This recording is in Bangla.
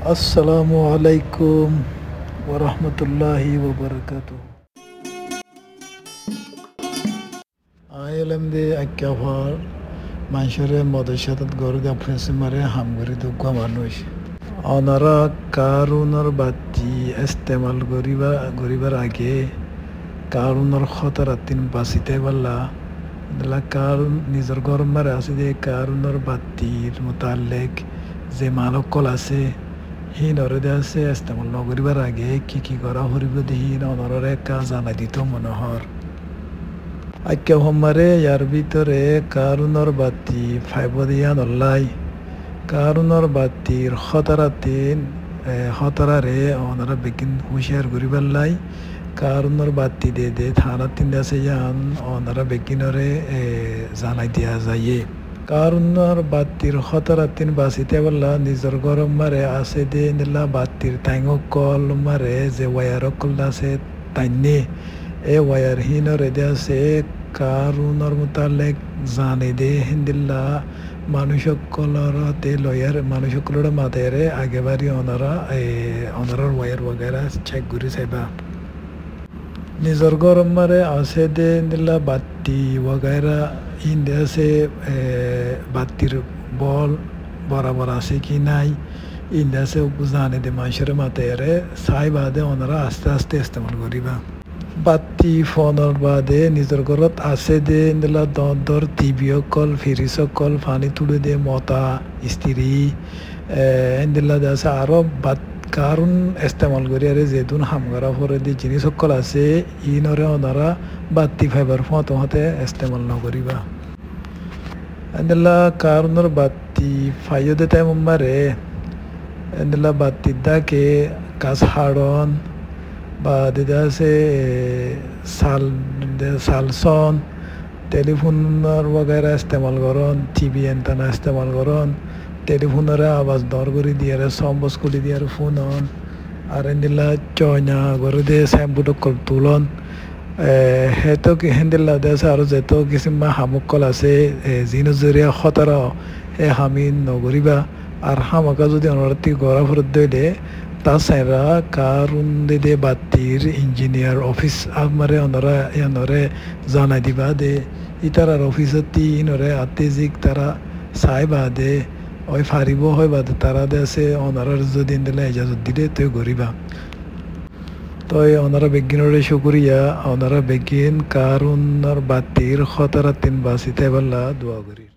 আসসালামু আলাইকুম ওরহমতুল্লাহি ওবরকাতু। আইলাম দে আক্যাফার মানুষের মদের সাথে গরু দে ফেসে মারে হামগরি দুঃখ মানুষ অনারা কারুনর বাতি ইস্তেমাল গরিবার আগে কারুনর খতরাতিন বাঁচিতে পারলা কারণ নিজের গরম মারে আছে যে কারুনর বাতির মোতালেক যে মালকল আছে সি নরদে আছে ইস্তেমাল নগরিবার আগে কি করা হরিব দেখি অনরে কাজ জানাই দিত মনোহর আক্যা হমারে ইয়ার ভিতরে কারুনর বাতি ফাইব দিয়া নল্লাই কারুনর বাতির খতরারে অনারা বেকিন হুঁশিয়ার করিবার লাই কারুনর বাতি দে থানা তিন আছে ইয়ান অনারা বেকিনরে জানাই দিয়া যাইয়ে কারুনর বাতির খতরাতিন বাঁচিতে বললা নিজের গরম মারে আছে দে নিলা বাতির টাইঙ কল মারে যে ওয়ার কল আছে তাইনে এ ওয়ার হিনরে দে আছে কারুনর মোতালেক জানে দে হিন্দিল্লা মানুষকলরতে লয়ার মানুষকলর মাতেরে আগেবারি অনারার ওয়ার বগেরা চেক করে চাইবা নিজের গরম মারে আছে দে নিলা বাতি ওগাইরা ইন্দে আছে বাতির বল বরাবর আছে কি নাই ইন্দে আছে জানে দে মানুষের মাতেরে চাই বাদে ওনারা আস্তে আস্তে ইস্তেমাল করিবা বাতি ফোনের বাদে নিজের ঘরত আছে দে নিলা দর টিভি কল ফ্রিজ কল পানি তুলে দে মতা স্ত্রী এন্দিলা আছে আরো কারণ ইস্তেমাল করি আরে যেতুন হামগারা পরে যে জিনিস সকল আছে ইনরে ওনারা বাতি ফাইবার ফতে ইস্তেমাল নকরিবা এন্দিলা কারণর বাতি ফাইও দে তাই মারে এন্দিলা বাতি দাকে কাজ হাড়ন বা দিদা আছে সালসন টেলিফোনের বগেরা ইস্তেমাল করন টিভি এন্টানা ইস্তেমাল করন টেলিফোনের আওয়াজ দর করে দিয়ে সম্বস করে দিয়ে ফোন অন আর এন্দিলা চয়না করে দিয়ে শ্যাম্পু কল তুলন হেতো হেন্দিল্লা দেশে আর যেত কিছুমা হামুকল আছে যিনি জরিয়া খতরা হে হামি নগরিবা আর হামাকা যদি অনরাতি গড়া ফরত দইলে তা সাইরা কারণ দে বাতির ইঞ্জিনিয়ার অফিস আমারে অনরা এনরে জানাই দিবা দে ইতারার অফিসতি ইনরে আতেজিক তারা চাই বাদে ওই ফারিব হয় বাদে তারা দেশে অনারার যদি দিলে ইজাজত দিলে তুই গরিবা তই ওনারা বেগিনরে শুকুরিয়া ওনারা বেগিন কারুনর বাতির খতরাতিন বাঁচিতে পারলা দোয়া করি।